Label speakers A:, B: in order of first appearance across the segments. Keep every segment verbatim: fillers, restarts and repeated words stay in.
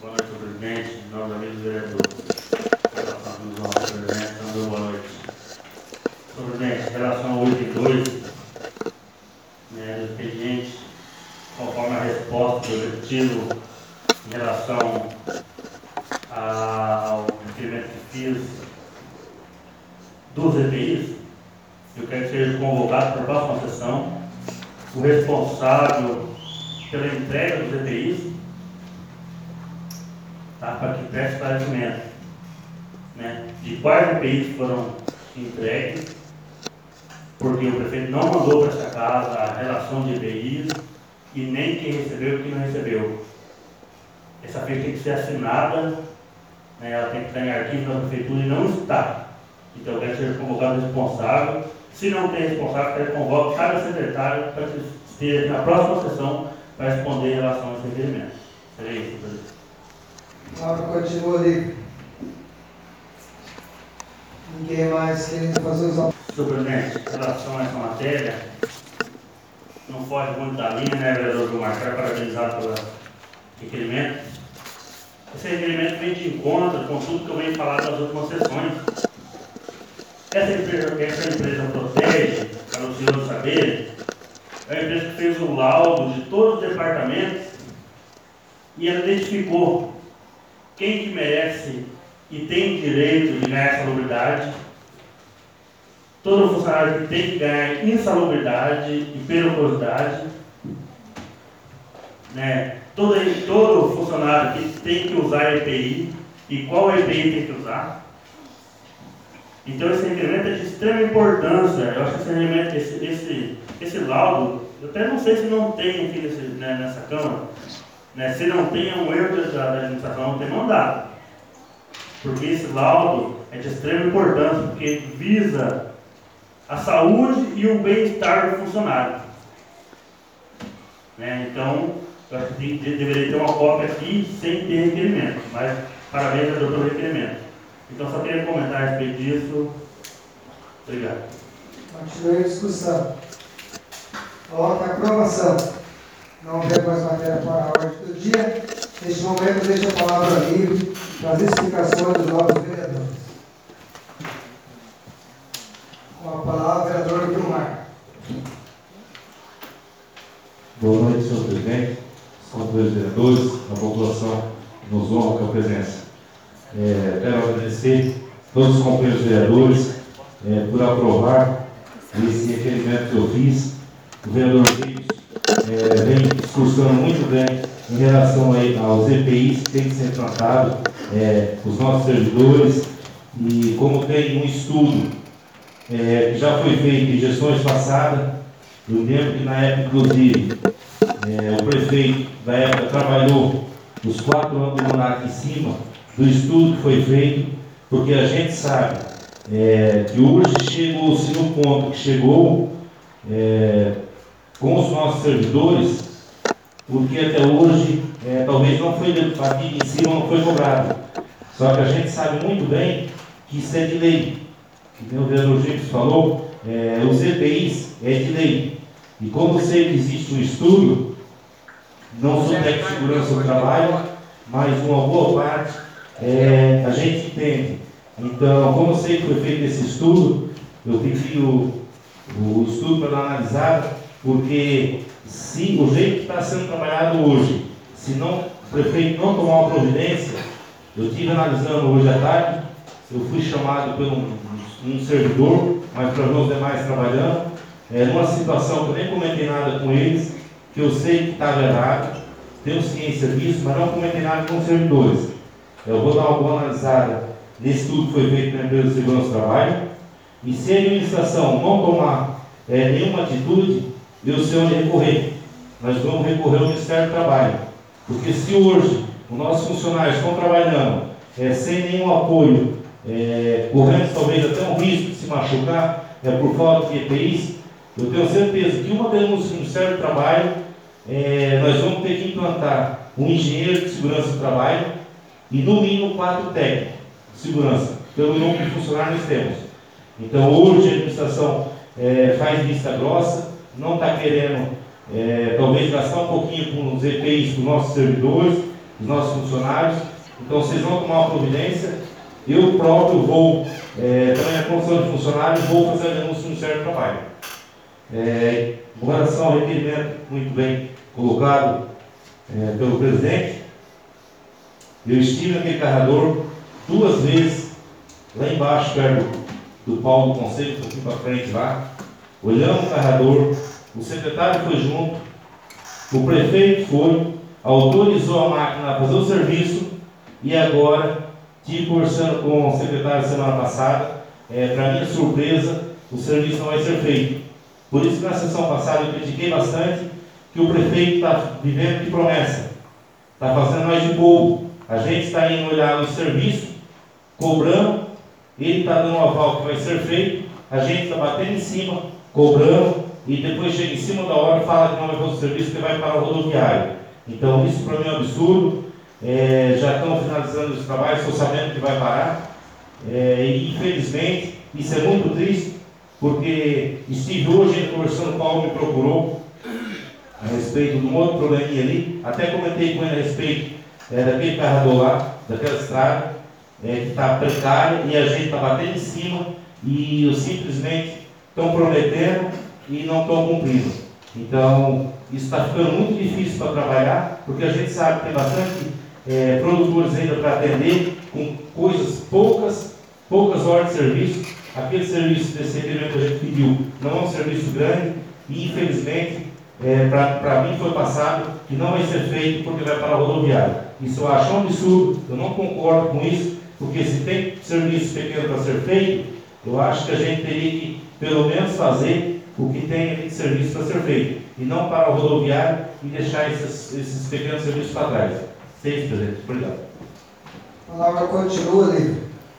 A: Boa noite, senhor presidente, nós amigos vereadores. Senhor presidente, boa noite. Senhor presidente, em relação ao item dois, né, do expediente, conforme a resposta do executivo em relação ao requerimento que fiz dos E P Is, eu quero que seja convocado para a próxima sessão o responsável pela entrega dos E P Is, tá, para que preste esclarecimento, né, de quais E P Is foram entregues, porque o prefeito não mandou para essa casa a relação de E P Is e nem quem recebeu e quem não recebeu. Essa ficha tem que ser assinada, né, ela tem que estar em arquivo da prefeitura e não está. Então, eu quero ser convocado o responsável. Se não tem responsável, eu quero que convoque cada secretário para que esteja na próxima sessão para responder em relação a esse requerimento. Seria isso, presidente.
B: A palavra continua livre. Ninguém mais querendo fazer os autos.
A: Senhor presidente, em relação a essa matéria, não foge muito da linha, né, vereador Gilmar? Quero parabenizar pelo requerimento. Esse requerimento vem de encontro com tudo que eu venho falar das últimas sessões. Essa empresa, essa empresa Protege, para os senhores saberem, é uma empresa que fez o laudo de todos os departamentos e ela identificou quem que merece e tem direito de ganhar salubridade, todo funcionário que tem que ganhar insalubridade e periculosidade, né? todo, todo funcionário que tem que usar E P I e qual E P I tem que usar. Então esse requerimento é de extrema importância. Eu acho que esse, requerimento, esse, esse, esse laudo, eu até não sei se não tem aqui nesse, né, nessa Câmara, né, se não tem é um erro da, da administração não ter mandado. Porque esse laudo é de extrema importância, porque visa a saúde e o bem-estar do funcionário. Né, então, eu acho que tem, deveria ter uma cópia aqui sem ter requerimento. Mas parabéns ao doutor requerimento. Então, só queria comentar a respeito disso. Obrigado.
B: Continue a discussão. Coloca a aprovação. Não houver mais matéria para a ordem do dia. Neste momento, deixo a palavra livre para as explicações dos novos vereadores. Com a palavra, o vereador Gilmar.
C: Boa noite, senhor presidente, senhores vereadores, a população que nos honra com a presença. É, quero agradecer a todos os companheiros vereadores é, por aprovar esse requerimento que eu fiz. O vereador Rios é, vem discursando muito bem em relação aí aos E P Is que tem que ser implantado, é, os nossos servidores, e como tem um estudo é, que já foi feito em gestões passadas. Eu lembro que na época, inclusive, é, o prefeito da época trabalhou os quatro anos do mandato em cima do estudo que foi feito, porque a gente sabe é, que hoje chegou-se no ponto que chegou é, com os nossos servidores, porque até hoje é, talvez não foi aqui em cima, não foi cobrado. Só que a gente sabe muito bem que isso é de lei. Que o vereador James falou, é, os E P Is é de lei. E como eu sei que existe um estudo, não sou técnico de segurança do trabalho, mas uma boa parte é, a gente entende. Então, como eu sei que foi feito esse estudo, eu pedi o, o estudo para analisar, porque se o jeito que está sendo trabalhado hoje, se não, o prefeito não tomar uma providência, eu estive analisando hoje à tarde, eu fui chamado por um, um servidor, mas para os demais trabalhando, é, numa situação que eu nem comentei nada com eles, que eu sei que estava errado, tenho ciência disso, mas não comentei nada com os servidores. Eu vou dar uma boa analisada nesse estudo que foi feito na empresa de segurança do trabalho, e se a administração não tomar é, nenhuma atitude, eu sei onde recorrer. Nós vamos recorrer ao Ministério do Trabalho, porque se hoje os nossos funcionários estão trabalhando é, sem nenhum apoio, é, correndo talvez até um risco de se machucar, é por falta de E P Is, eu tenho certeza que uma denúncia no Ministério do Trabalho, é, nós vamos ter que implantar um engenheiro de segurança do trabalho e no mínimo quatro técnicos de segurança, pelo número de funcionários que temos. Então hoje a administração é, faz vista grossa, não está querendo é, talvez gastar um pouquinho com os E P Is dos nossos servidores, os nossos funcionários. Então, vocês vão tomar uma providência. Eu próprio vou, é, também na condição de funcionário, vou fazer a denúncia no Ministério do Trabalho. É, com relação ao requerimento muito bem colocado é, pelo presidente, eu estive naquele carregador duas vezes, lá embaixo, perto do pau do conselho, um pouquinho para frente lá, olhando o carregador, o secretário foi junto, o prefeito foi, autorizou a máquina a fazer o serviço, e agora, estive conversando com o secretário semana passada, é, para minha surpresa, o serviço não vai ser feito. Por isso que na sessão passada eu critiquei bastante que o prefeito está vivendo de promessa, está fazendo mais de pouco. A gente está indo olhar o serviço, cobrando, ele está dando um aval que vai ser feito, a gente está batendo em cima, cobrando, e depois chega em cima da hora e fala que não vai fazer o serviço, que vai para o rodoviário. Então isso para mim é um absurdo. É, já estão finalizando os trabalhos, estou sabendo que vai parar, é, e infelizmente isso é muito triste, porque estive hoje conversando com o Paulo, me procurou a respeito de um outro probleminha ali, até comentei com ele a respeito é, daquele carregador lá, daquela estrada, é, que está precária, e a gente está batendo em cima, e simplesmente estão prometendo e não estão cumprindo. Então, isso está ficando muito difícil para trabalhar, porque a gente sabe que tem bastante É, produtores ainda para atender, com coisas poucas, poucas horas de serviço. Aquele serviço desse requerimento que a gente pediu não é um serviço grande, e infelizmente, é, para mim foi passado que não vai ser feito porque vai para a rodoviária. Isso eu acho um absurdo, eu não concordo com isso, porque se tem serviço pequeno para ser feito, eu acho que a gente teria que pelo menos fazer o que tem ali de serviço para ser feito, e não para a rodoviária e deixar esses, esses pequenos serviços para trás. Seis, presidente. Obrigado.
B: A palavra continua, Lívia.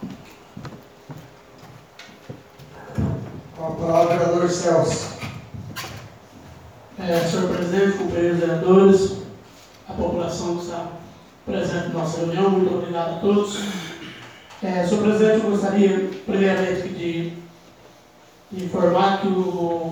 B: Com a palavra, o vereador Celso.
D: É, senhor presidente, companheiros vereadores, a população que está presente na nossa reunião, muito obrigado a todos. É, senhor presidente, eu gostaria, primeiramente, de, de informar que o,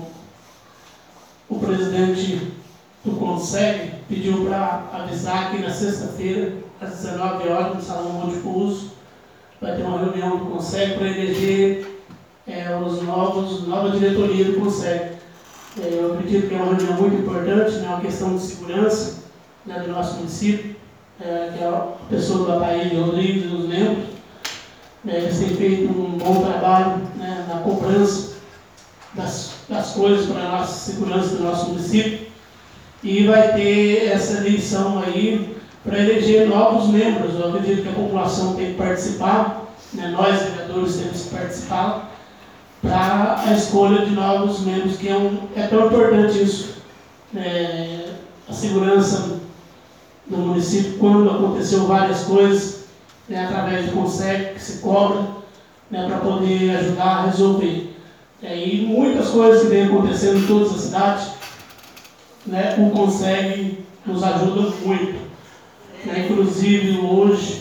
D: o presidente do Conseg pediu para avisar que na sexta-feira, às dezenove horas, no Salão Multiuso, vai ter uma reunião do Conseg para eleger é, os novos, nova diretoria do Conseg. É, eu acredito que é uma reunião muito importante, né, uma questão de segurança, né, do nosso município, é, que é a pessoa do Ataíde Rodrigues e os membros. É, eles têm feito um bom trabalho, né, na cobrança das, das coisas para a nossa segurança do nosso município. E vai ter essa eleição aí para eleger novos membros. Eu acredito que a população tem que participar, né? Nós, vereadores, temos que participar para a escolha de novos membros, que é, um, é tão importante isso. É, a segurança do município, quando aconteceu várias coisas, né, através do Conseg, que se cobra, né, para poder ajudar a resolver. É, e muitas coisas que vêm acontecendo em todas as cidades, né, o Conseg nos ajuda muito. Né, inclusive hoje,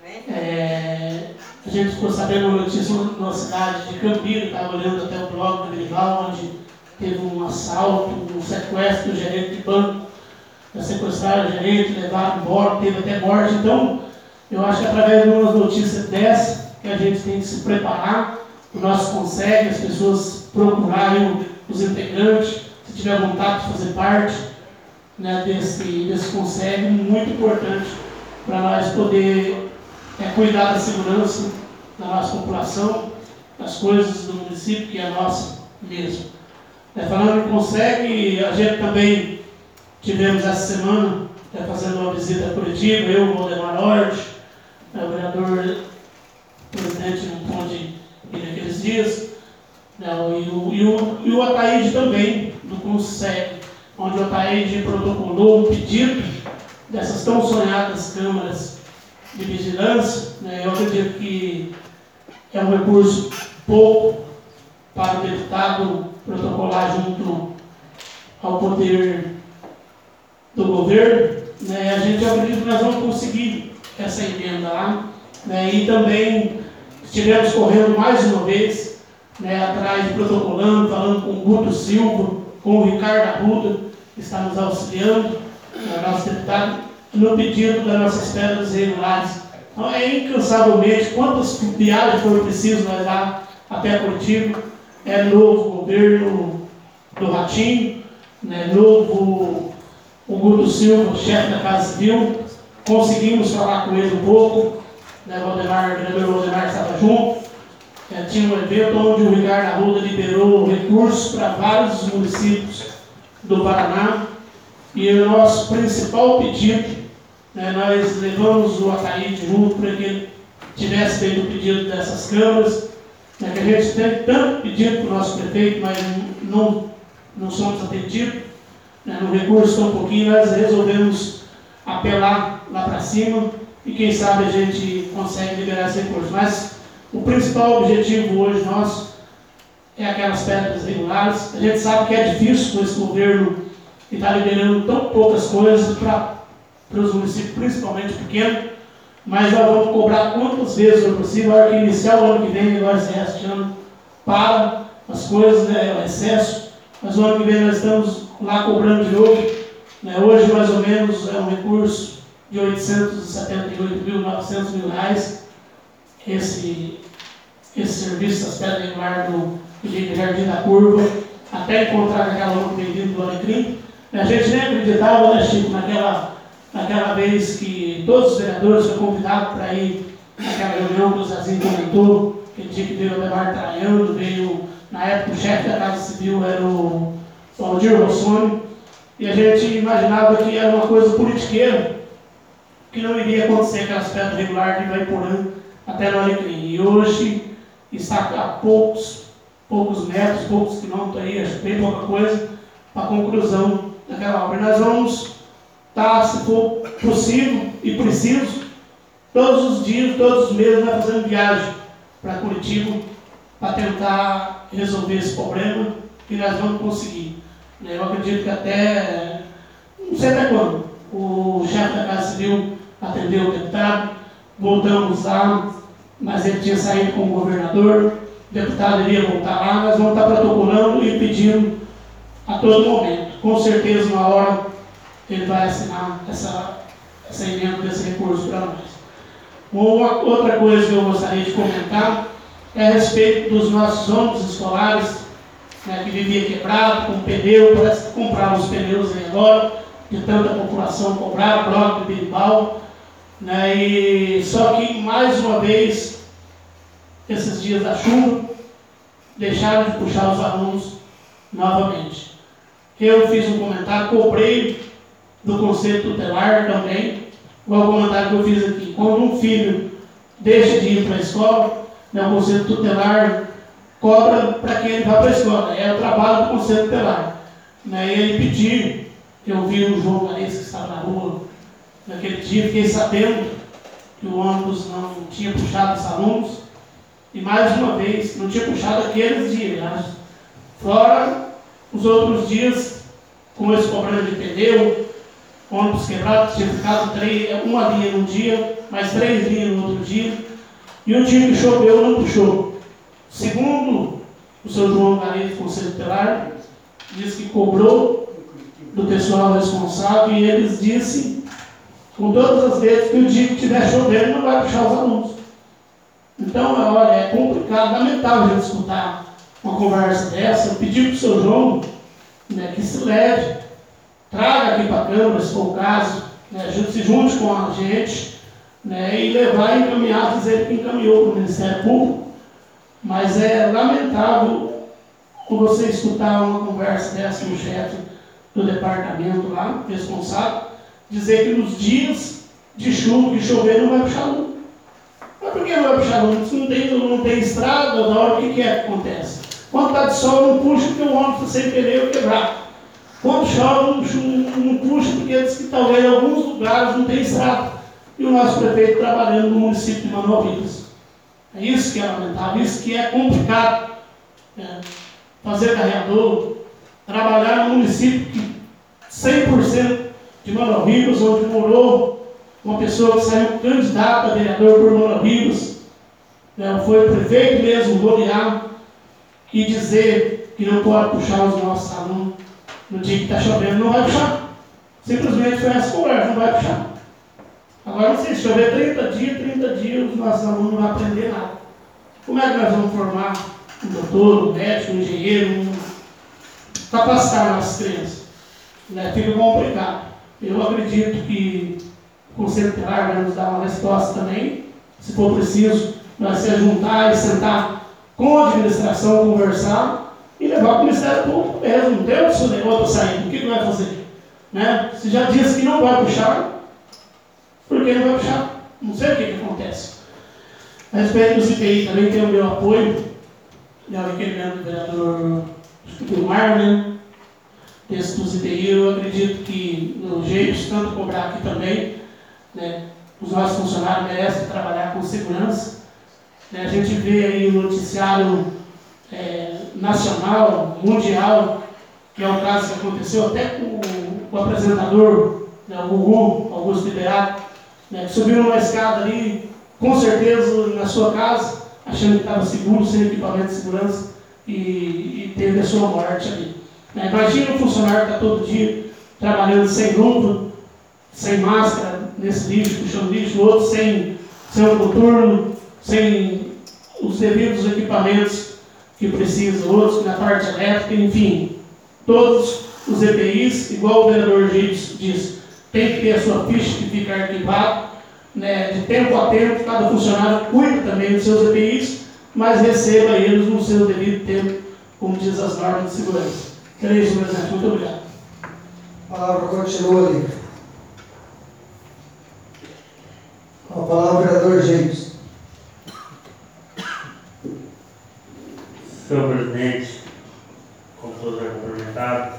D: é, a gente ficou sabendo uma notícia na cidade de Campina, estava olhando até o blog do Grival, onde teve um assalto, um sequestro do gerente de banco, sequestraram o gerente, levaram embora, teve até morte. Então, eu acho que através de uma notícia dessa, que a gente tem que se preparar, o nosso Conseg, as pessoas procurarem os integrantes, se tiver vontade de fazer parte, né, desse, desse Conseg, muito importante para nós poder é, cuidar da segurança da nossa população, das coisas do município, que é nossa mesmo. É, falando em Conseg, a gente também tivemos essa semana é, fazendo uma visita coletiva, eu, o Valdemar Norte, é, o vereador presidente não pôde ir naqueles dias, né, e, o, e, o, e o Ataíde também, do Conseg, onde o Ataíde protocolou um pedido dessas tão sonhadas câmaras de vigilância. Né, eu acredito que é um recurso pouco para o deputado protocolar junto ao poder do governo, né, a gente acredita que nós vamos conseguir essa emenda lá, né, e também estivemos correndo mais uma vez, né, atrás de protocolando, falando com o Guto Silva, com o Ricardo Arruda, que está nos auxiliando, né, nosso deputado, no pedido das nossas pedras irregulares. Então, é incansavelmente, quantas viagens foram precisas nós dar até Curitiba, é novo governo do Ratinho, né, novo o Guto Silva, chefe da Casa Civil, conseguimos falar com ele um pouco, né, o Valdemar, o vereador Valdemar estava junto, é, tinha um evento onde o Ricardo Arruda liberou recursos para vários municípios do Paraná, e o nosso principal pedido, né, nós levamos o Ataíde junto para que ele tivesse feito o pedido dessas câmaras, né, que a gente tem tanto pedido para o nosso prefeito, mas não, não somos atendidos, né, no recurso tão pouquinho, nós resolvemos apelar lá para cima e quem sabe a gente consegue liberar esse recurso. Mas o principal objetivo hoje nosso é aquelas pedras regulares. A gente sabe que é difícil com esse governo que está liberando tão poucas coisas para os municípios, principalmente pequenos, mas nós vamos cobrar quantas vezes for possível. A hora que iniciar o ano que vem, agora este ano, para as coisas, né, o excesso, mas o ano que vem nós estamos lá cobrando de novo, né, hoje mais ou menos é um recurso de oitocentos e setenta e oito mil, novecentos mil reais, esse, esse serviço das pedras regulares do, do Jardim da Curva, até encontrar aquela outra bem-vinda do Alecrim. A gente nem acreditava, né, Chico, naquela, naquela vez que todos os vereadores foram convidados para ir naquela reunião que o Zazinho comentou, aquele dia que veio o Ademar Traiano, veio, na época, o chefe da Casa Civil era o Aldir Rossoni, e a gente imaginava que era uma coisa politiqueira, que não iria acontecer aquelas pedras regulares de Ivaiporã até no Alecrim. E hoje está a poucos, poucos metros, poucos quilômetros aí, acho bem pouca coisa, para a conclusão daquela obra. E nós vamos estar, se for possível e preciso, todos os dias, todos os meses, nós fazendo viagem para Curitiba para tentar resolver esse problema e nós vamos conseguir. Eu acredito que até, não sei até quando, o chefe da Casa Civil atendeu o deputado, voltamos lá, mas ele tinha saído com o governador, o deputado iria voltar lá, nós vamos estar protocolando e pedindo a todo momento. Com certeza, uma hora, ele vai assinar essa, essa emenda desse recurso para nós. Uma outra coisa que eu gostaria de comentar é a respeito dos nossos ônibus escolares, né, que vivia quebrado, com pneu, parece que compraram os pneus aí agora, de tanta população comprar, bloco de berimbau, né, e só que mais uma vez, esses dias da chuva, deixaram de puxar os alunos novamente. Eu fiz um comentário, cobrei do Conselho Tutelar também, igual o comentário que eu fiz aqui. Quando um filho deixa de ir para a escola, né, o Conselho Tutelar cobra para que ele vá para a escola. É o trabalho do Conselho Tutelar. Né, e ele pediu, eu vi o João Vanessa que estava na rua naquele dia, fiquei sabendo que o ônibus não tinha puxado os alunos, e mais uma vez, não tinha puxado aqueles dias, né? Fora os outros dias, com esse problema de pneu, ônibus quebrado, tinha ficado três, uma linha num dia, mais três linhas no outro dia, e um dia que choveu não puxou. Segundo o seu João Vanessa, Conselho Tutelar, diz que cobrou do pessoal responsável e eles disseram com todas as vezes que o dia que estiver chovendo não vai puxar os alunos. Então, olha, é complicado, lamentável a gente escutar uma conversa dessa. Eu pedi para o seu João, né, que se leve, traga aqui para a Câmara, se for o caso, né, se junte com a gente, né, e levar e encaminhar, dizer que encaminhou para o Ministério Público. Mas é lamentável você escutar uma conversa dessa com o chefe do departamento lá, responsável, dizer que nos dias de chuva, que chover, não vai puxar aluno. Mas por que não vai puxar aluno? Se não tem, não tem estrada, na hora o que, que é que acontece? Quando está de sol, não puxa porque o ônibus está sem pneu quebrado. Quando chove, não, não puxa porque diz que talvez em alguns lugares não tem estrada. E o nosso prefeito trabalhando no município de Manoel Ribas. É isso que é lamentável, isso que é complicado. É, fazer carreador, trabalhar no município que cem por cento de Manoel Ribas, onde morou uma pessoa que saiu candidata a vereador por Manoel Ribas, né, foi o prefeito mesmo rodear e dizer que não pode puxar os nossos alunos no dia que está chovendo, não vai puxar. Simplesmente foi essa conversa, não vai puxar. Agora, se chover trinta dias, trinta dias, os nossos alunos não vão aprender nada. Como é que nós vamos formar um doutor, um médico, um engenheiro, um... capacitar nossas crianças? Né? Fica complicado. Eu acredito que o Conselho Tutelar vai nos dar uma resposta também. Se for preciso, nós se juntar e sentar com a administração, conversar e levar para o Ministério Público mesmo. Não tem outra saída. O que vai fazer? Né? Se já disse que não vai puxar, por que não vai puxar? Não sei o que, que acontece. A respeito do C P I, também tem o meu apoio, né, o requerimento do vereador Gilmar, né? Esse do C P I, eu acredito que no jeito, tanto cobrar aqui também, né, os nossos funcionários merecem trabalhar com segurança. Né, a gente vê aí o noticiário é, nacional, mundial, que é o caso que aconteceu até com o, o apresentador, né, o Gugu, Augusto Liberato, né, que subiu numa escada ali, com certeza na sua casa, achando que estava seguro, sem equipamento de segurança, e, e teve a sua morte ali. Né, imagina um funcionário que está todo dia trabalhando sem luva, sem máscara, nesse lixo, puxando lixo, o outro sem, sem um coturno, sem os devidos equipamentos que precisa, outros na parte elétrica, enfim, todos os E P Is, igual o vereador Gilson disse, tem que ter a sua ficha que fica arquivada, né, de tempo a tempo, cada funcionário cuida também dos seus E P Is, mas receba eles no seu devido tempo, como diz as normas de segurança. Era isso, presidente. Muito obrigado.
B: A palavra continua ali. Com a palavra o vereador Gilson.
A: Senhor presidente, como todos já cumprimentados,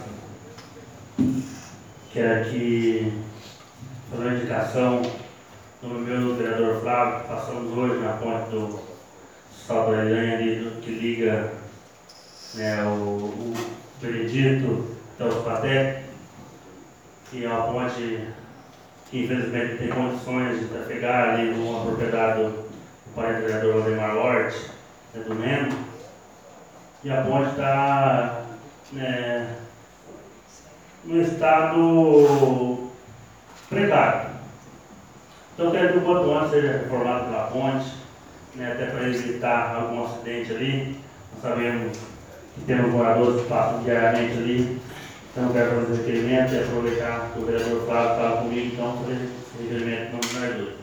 A: quero aqui fazer uma indicação no meu vereador Flávio, que passamos hoje na ponte do Salto da Ilha, ali, que liga, né, o, o Benedito até os Paté, que é uma ponte que infelizmente tem condições de trafegar ali numa propriedade do parente do vereador Valdemar Lorde, né, do Neno, e a ponte está, né, no estado precário. Então eu quero que o quanto antes seja reformado pela ponte, né, até para evitar algum acidente ali. Nós sabemos que temos moradores que passam diariamente ali, então eu quero fazer esse requerimento e aproveitar que o vereador Flávio fala comigo, então fazer esse requerimento no nós dois.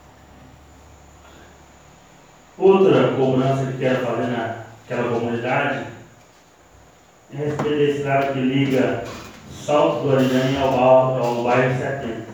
A: Outra cobrança que quero fazer naquela comunidade é a respeito da estrada que liga Salto do Aridane ao, ao bairro setenta.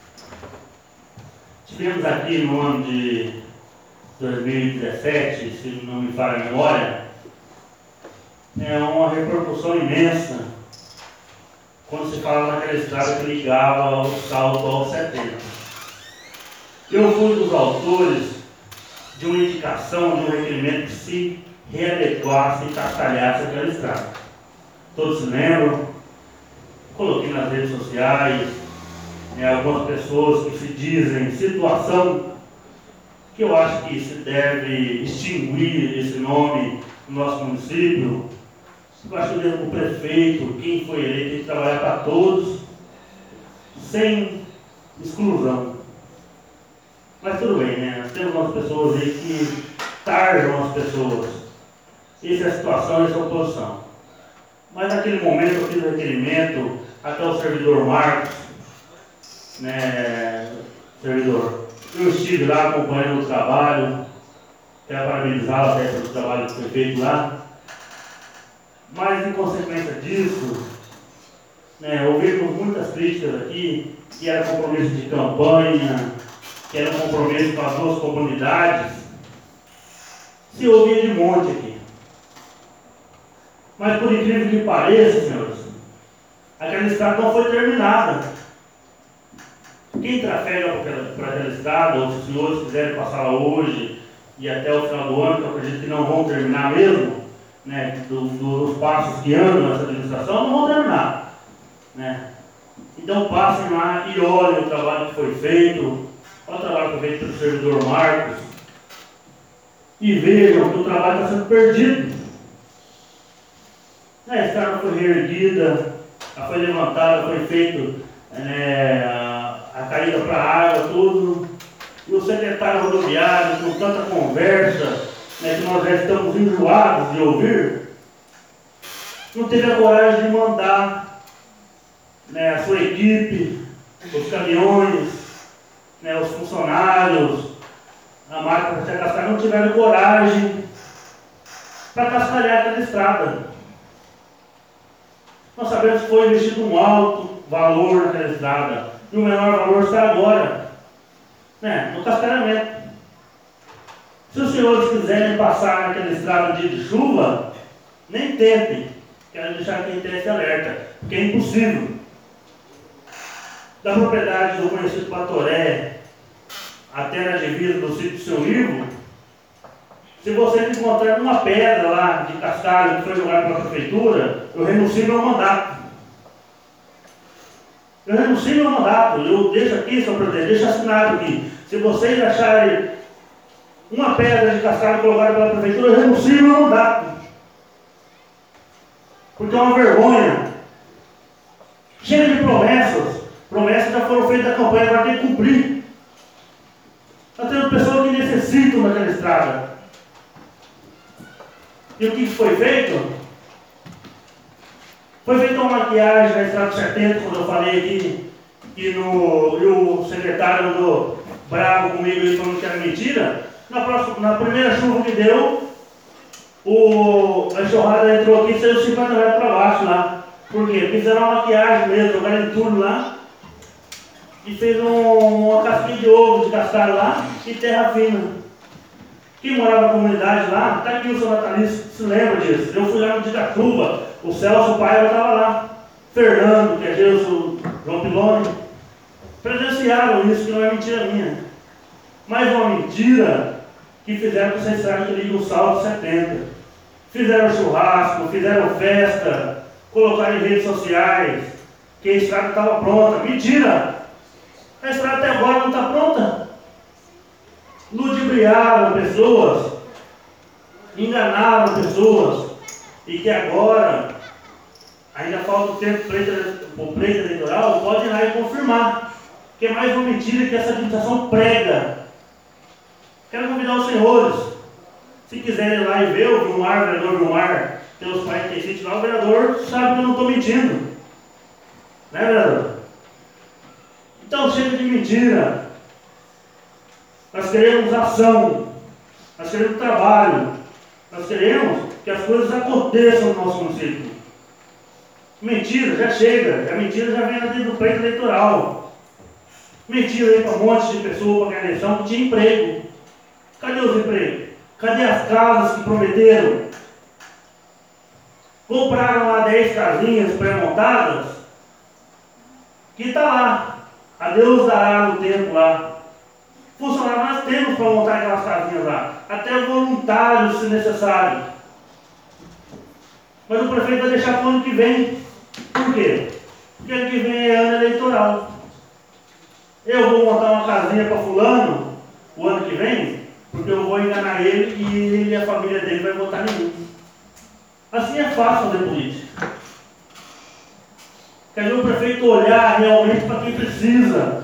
A: Tivemos aqui no ano de dois mil e dezessete, se não me falha a memória, é uma repercussão imensa quando se fala naquela estrada que ligava o Salto ao setenta. Eu fui dos autores de uma indicação, de um requerimento que se readequasse e castalhasse aquela estrada. Todos se lembram, coloquei nas redes sociais, né, algumas pessoas que se dizem situação, que eu acho que se deve extinguir esse nome no nosso município. Eu acho que o prefeito, quem foi eleito, tem que trabalhar para todos, sem exclusão. Mas tudo bem, né? Nós temos umas pessoas aí que tarjam as pessoas. Essa é a situação, essa é a oposição. Mas naquele momento eu fiz o requerimento até o servidor Marcos, né, servidor. Eu estive lá acompanhando o trabalho, quero parabenizá-lo até pelo trabalho que foi feito lá. Mas em consequência disso, né, ouvimos muitas críticas aqui, que era compromisso de campanha, que era um compromisso com as duas comunidades. Se ouvia de monte aqui. Mas por incrível que pareça, senhores, aquela estrada não foi terminada. Quem trafega por aquela, por aquela estrada, ou se os senhores quiserem passar lá hoje e até o final do ano, que eu acredito que não vão terminar mesmo, né, do, do, dos passos que andam nessa administração, não vão terminar. Né? Então passem lá e olhem o trabalho que foi feito, olha o trabalho que foi feito pelo servidor Marcos, e vejam que o trabalho está sendo perdido. A estrada foi reerguida, ela foi levantada, foi feito, né, a, a caída para a água, tudo, do secretário rodoviário, com tanta conversa, né, que nós já estamos enjoados de ouvir, não teve a coragem de mandar, né, a sua equipe, os caminhões, né, os funcionários, a máquina para cascar, não tiveram coragem para cascalhar aquela estrada. Nós sabemos que foi investido um alto valor naquela estrada, e o menor valor está agora, né, no cascalhamento. Se os senhores quiserem passar naquela estrada no dia de chuva, nem tentem. Quero deixar quem tem esse alerta, porque é impossível. Da propriedade do conhecido Batoré até na divisa do sítio Seu Ivo, se vocês encontrarem uma pedra lá de cascalho que foi jogada pela prefeitura, eu renuncio meu mandato. Eu renuncio meu mandato. Eu deixo aqui, senhor presidente, deixo assinado aqui. Se vocês acharem uma pedra de cascalho colocada pela prefeitura, eu renuncio meu mandato. Porque é uma vergonha. Cheio de promessas. Promessas já foram feitas da campanha, agora tem que cumprir. Nós temos pessoas que necessitam daquela estrada. E o que foi feito? Foi feita uma maquiagem na estrada setenta, quando eu falei aqui, que no, e o secretário andou bravo comigo e falando que era mentira. Na, próxima, na primeira chuva que deu, o, a enxurrada entrou aqui e saiu cinquenta metros para baixo lá. Por quê? Fizeram uma maquiagem mesmo, jogaram entulho lá e fez um, uma casquinha de ovo de cascalho lá e terra fina. Quem morava na comunidade lá, está aqui o seu Natalício, se lembra disso. Eu fui lá no dia da chuva, o Celso, o pai, eu estava lá. Fernando, que é Gilson, João Piloni, presenciaram isso, que não é mentira minha. Mas uma mentira que fizeram que vocês sabem que liga o saldo setenta. Fizeram churrasco, fizeram festa, colocaram em redes sociais que a estrada estava pronta. Mentira! A estrada até agora não está pronta. Ludibriaram pessoas, enganaram pessoas, e que agora, ainda falta o tempo para o pleito eleitoral, pode ir lá e confirmar, que é mais uma mentira que essa administração prega. Quero convidar os senhores, se quiserem ir lá e ver, o Vilmar, o vereador Vilmar, tem os quarenta e sete lá, o vereador sabe que eu não estou mentindo. Né, vereador? Então chega de mentira. Nós queremos ação, nós queremos trabalho, nós queremos que as coisas aconteçam no nosso município. Mentira, já chega, a mentira já vem dentro do pleito eleitoral. Mentira aí para um monte de pessoas para a eleição que tinha emprego. Cadê os empregos? Cadê as casas que prometeram? Compraram lá dez casinhas pré-montadas, que está lá, a Deus dará no tempo lá. Funcionário nós temos para montar aquelas casinhas lá, até voluntários se necessário. Mas o prefeito vai deixar para o ano que vem. Por quê? Porque ano que vem é ano eleitoral. Eu vou montar uma casinha para fulano o ano que vem, porque eu vou enganar ele e ele e a família dele vai votar em mim. Assim é fácil fazer política. Quer ver o prefeito olhar realmente para quem precisa.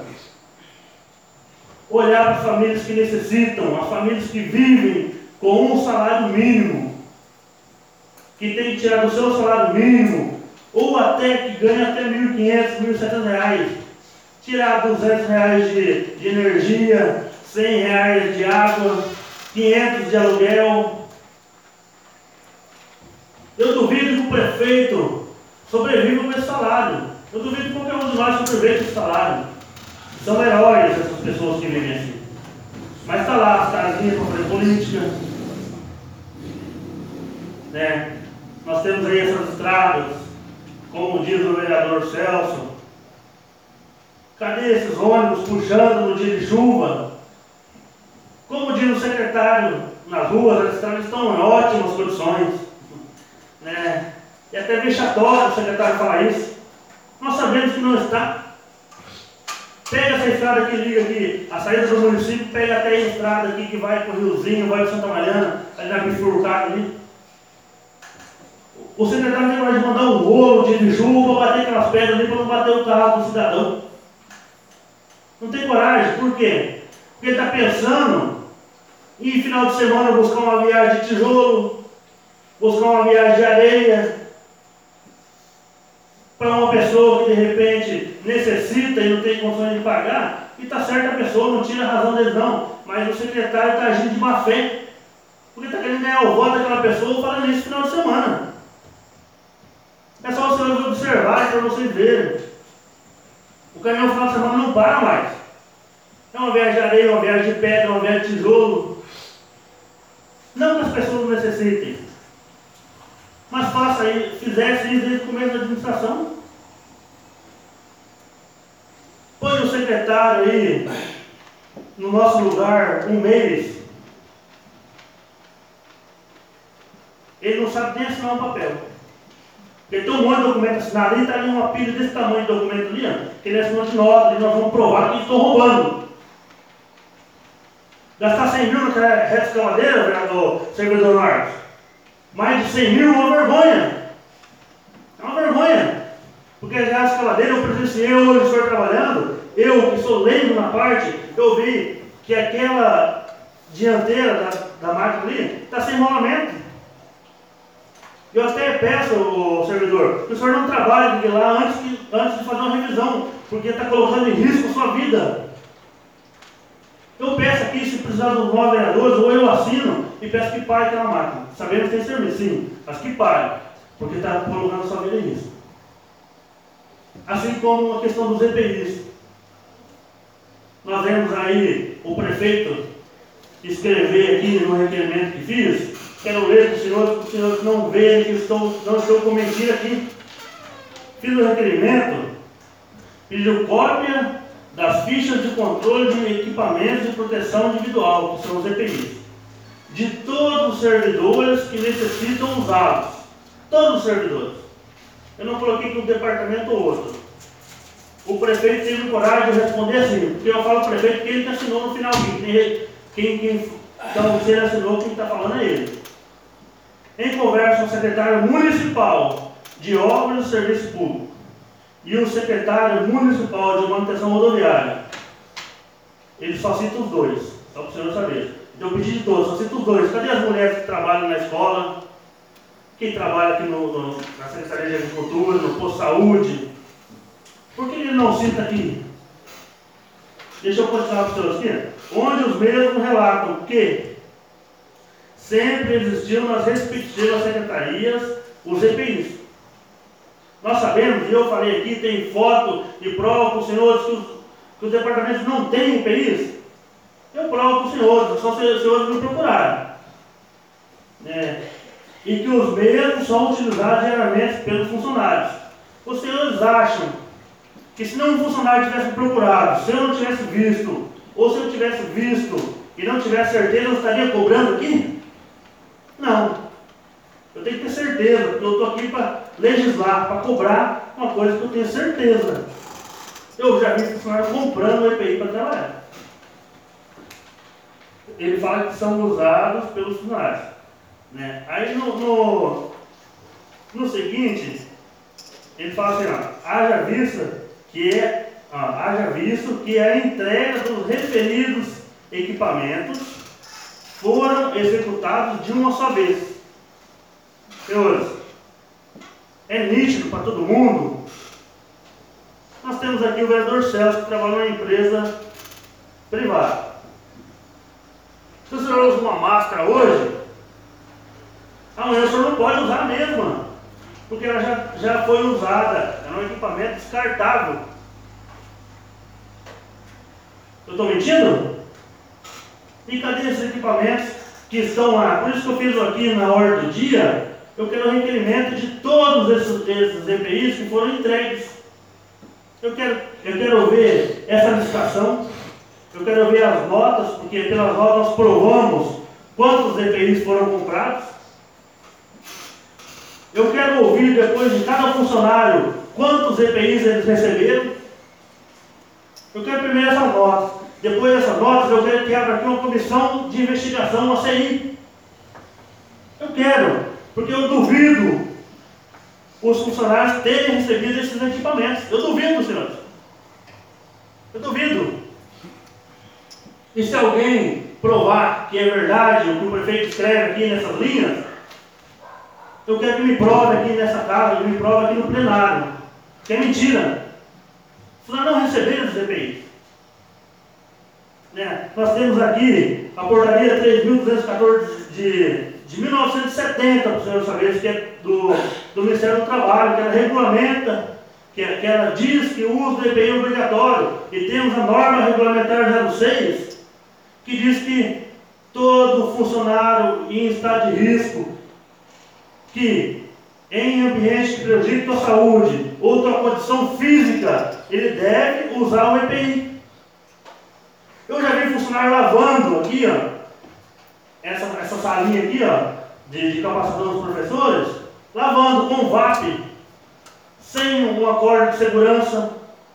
A: Olhar para as famílias que necessitam, as famílias que vivem com um salário mínimo, que tem que tirar do seu salário mínimo, ou até que ganha até mil e quinhentos, mil e setecentos reais, tirar duzentos reais de, de energia, cem reais de água, quinhentos de aluguel. Eu duvido que o prefeito sobreviva com esse salário. Eu duvido que qualquer um de nós sobreviva com esse salário. São heróis essas pessoas que vivem assim. Mas está lá as casinhas para fazer política. Né? Nós temos aí essas estradas, como diz o vereador Celso. Cadê esses ônibus puxando no dia de chuva? Como diz o secretário, nas ruas as estradas estão em ótimas condições. Né? E até vexatório o secretário falar isso. Nós sabemos que não está. Pega essa estrada que liga aqui, a saída do município, pega até a estrada aqui que vai para o Riozinho, vai para Santa Mariana, ali na bifurcada ali. O secretário tem que mandar um rolo de chuva para bater aquelas pedras ali para não bater o carro do cidadão. Não tem coragem, por quê? Porque ele está pensando em final de semana buscar uma viagem de tijolo, buscar uma viagem de areia, para uma pessoa que de repente necessita e não tem condições de pagar, e está certa a pessoa, não tira a razão dele não, mas o secretário está agindo de má fé, porque está querendo ganhar o voto daquela pessoa falando isso no final de semana. É só os senhores observarem para vocês verem. O caminhão no final de semana não para mais. É uma viagem de areia, uma viagem de pedra, uma viagem de tijolo. Não que as pessoas necessitem, mas faça aí, fizesse isso desde o começo da administração. Põe o secretário aí no nosso lugar um mês. Ele não sabe nem assinar um papel. Ele tem um monte de documento assinado, ele está ali uma pilha desse tamanho de documento ali, ó, que ele assinou de nota, e nós vamos provar que eles estão roubando. Gastar cem mil naquela reta escavadeira, vereador servidor Marcos, mais de cem mil é uma vergonha. É uma vergonha. Porque já a escavadeira, eu presenciei hoje, estou trabalhando, eu que sou leigo na parte, eu vi que aquela dianteira da, da máquina ali está sem rolamento. Eu até peço ao servidor que o senhor não trabalhe lá antes, que, antes de fazer uma revisão, porque está colocando em risco a sua vida. Eu peço aqui, se precisar dos nove vereadores, ou eu assino e peço que pare aquela máquina. Sabendo que tem serviço, sim, mas que pare, porque está colocando a sua vida em risco. Assim como a questão dos E P Is. Nós vemos aí o prefeito escrever aqui no requerimento que fiz. Quero ler para os senhores, para os senhores não verem que estou, não estou com mentira aqui. Fiz o requerimento, pediu cópia das fichas de controle de equipamentos de proteção individual, que são os E P Is, de todos os servidores que necessitam usá-los. Todos os servidores. Eu não coloquei que um departamento ou outro. O prefeito teve coragem de responder assim, porque eu falo prefeito porque ele que assinou no final aqui. Quem, quem, então, se ele assinou, quem está falando é ele. Em conversa com o secretário municipal de Obras e Serviço Público e o secretário municipal de manutenção rodoviária, ele só cita os dois, só para o senhor saber. Eu pedi de todos, só cita os dois. Cadê as mulheres que trabalham na escola? Quem trabalha aqui no, no, na Secretaria de Agricultura, no posto de saúde? Por que ele não cita aqui? Deixa eu continuar para os senhores aqui. Onde os mesmos relatam que sempre existiram nas respectivas secretarias os E P Is. Nós sabemos, e eu falei aqui, tem foto e prova para os senhores que os, que os departamentos não têm E P Is. Eu provo para os senhores, só se os senhores me procurarem. É. E que os mesmos são utilizados diariamente pelos funcionários. Os senhores acham que se não um funcionário tivesse procurado, se eu não tivesse visto, ou se eu tivesse visto e não tivesse certeza, eu estaria cobrando aqui? Não. Eu tenho que ter certeza, porque eu estou aqui para legislar, para cobrar uma coisa que eu tenho certeza. Eu já vi funcionário comprando o E P I para trabalhar. Ele fala que são usados pelos funcionários. Né? Aí no, no, no seguinte, ele fala assim, ó, haja vista que é, ó, haja visto que a entrega dos referidos equipamentos foram executados de uma só vez. Senhores, é nítido para todo mundo. Nós temos aqui o vereador Celso, que trabalha numa empresa privada. Se o senhor usa uma máscara hoje, amanhã o senhor não pode usar a mesma, porque ela já, já foi usada, é um equipamento descartável. Eu estou mentindo? E cadê esses equipamentos que estão lá? Por isso que eu fiz aqui na ordem do dia, eu quero o requerimento de todos esses, esses E P Is que foram entregues. Eu quero, eu quero ver essa licitação, eu quero ver as notas, porque pelas notas nós provamos quantos E P Is foram comprados. Eu quero ouvir depois de cada funcionário quantos E P Is eles receberam. Eu quero primeiro essas notas. Depois dessas notas, eu quero que abra aqui uma comissão de investigação, uma C I. Eu quero, porque eu duvido os funcionários terem recebido esses equipamentos. Eu duvido, senhores. Eu duvido. E se alguém provar que é verdade o que o prefeito escreve aqui nessas linhas, eu quero que me prove aqui nessa casa, que me prove aqui no plenário, que é mentira. Se nós não recebemos o C P I, né? Nós temos aqui a portaria três mil duzentos e quatorze de, de mil novecentos e setenta, para o senhor saber, que é do, do Ministério do Trabalho, que ela regulamenta, que, que ela diz que o uso do E P I é obrigatório. E temos a norma regulamentar zero seis, que diz que todo funcionário em estado de risco, que em ambiente que prejudique a saúde ou tua condição física, ele deve usar o E P I. Eu já vi funcionário lavando aqui, ó, essa, essa salinha aqui, ó, de, de capacitação dos professores, lavando com V A P, sem uma corda de segurança,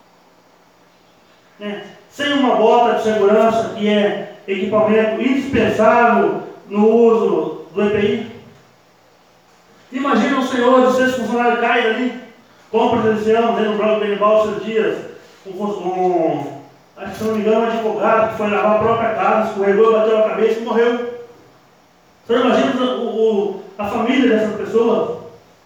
A: né, sem uma bota de segurança, que é equipamento indispensável no uso do E P I. Imagina o senhor, se esse funcionário cai ali, como presenciamos no Bloco Benival esses dias, um, um, acho que se não me engano, um advogado que foi lavar a própria casa, escorregou, bateu a cabeça e morreu. Você imagina o, o, a família dessa pessoa?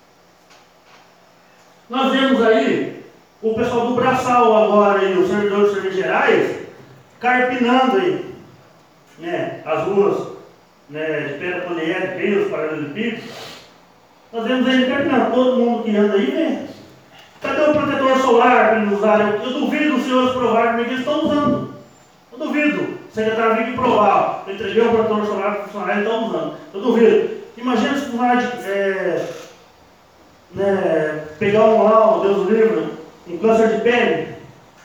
A: Nós vemos aí o pessoal do Braçal agora, aí, os servidores de serviços gerais, carpinando aí, né, as ruas, né, de pedra poliédrica, pisos, paralelepípedos. Nós vemos aí carpinando, todo mundo que anda aí, né? Cadê o protetor solar que eles usaram? Eu duvido os senhores provarem que eles estão usando. Eu duvido. O secretário veio provar. Eu entreguei o protetor solar para o funcionário, eles estão usando. Eu duvido. Imagina se o funcionário é, né, pegar um lá, Deus o livre, um câncer de pele.